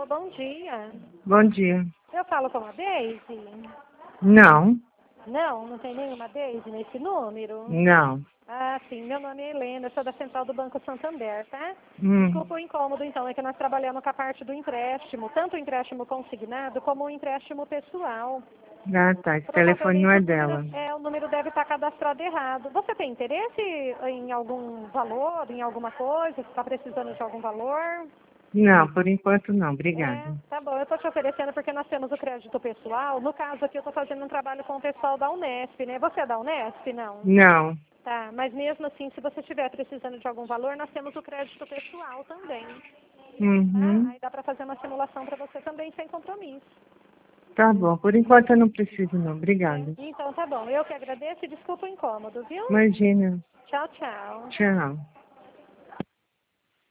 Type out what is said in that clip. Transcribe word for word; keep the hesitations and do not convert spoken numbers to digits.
Alô, bom dia. Bom dia. Eu falo com a Deise? Não, Não, não tem nenhuma Deise nesse número? não. Ah, sim, meu nome é Helena, eu sou da Central do Banco Santander, tá? Hum. Desculpa o incômodo, então, é que nós trabalhamos com a parte do empréstimo, tanto o empréstimo consignado como o empréstimo pessoal. Ah, tá. Esse telefone não é o dela. número, é, o número deve estar cadastrado errado. Você tem interesse em algum valor, em alguma coisa? Você está precisando de algum valor? Não, por enquanto não. Obrigada. É, tá bom, eu estou te oferecendo porque nós temos o crédito pessoal. No caso aqui, eu estou fazendo um trabalho com o pessoal da Unesp, né? Você é da Unesp, não? Não. Tá, mas mesmo assim, se você estiver precisando de algum valor, nós temos o crédito pessoal também. Uhum. Tá? Aí dá para fazer uma simulação para você também sem compromisso. Tá bom. Por enquanto eu não preciso não. Obrigada. É, então tá bom, eu que agradeço e desculpa o incômodo, viu? Imagina. Tchau, tchau. Tchau.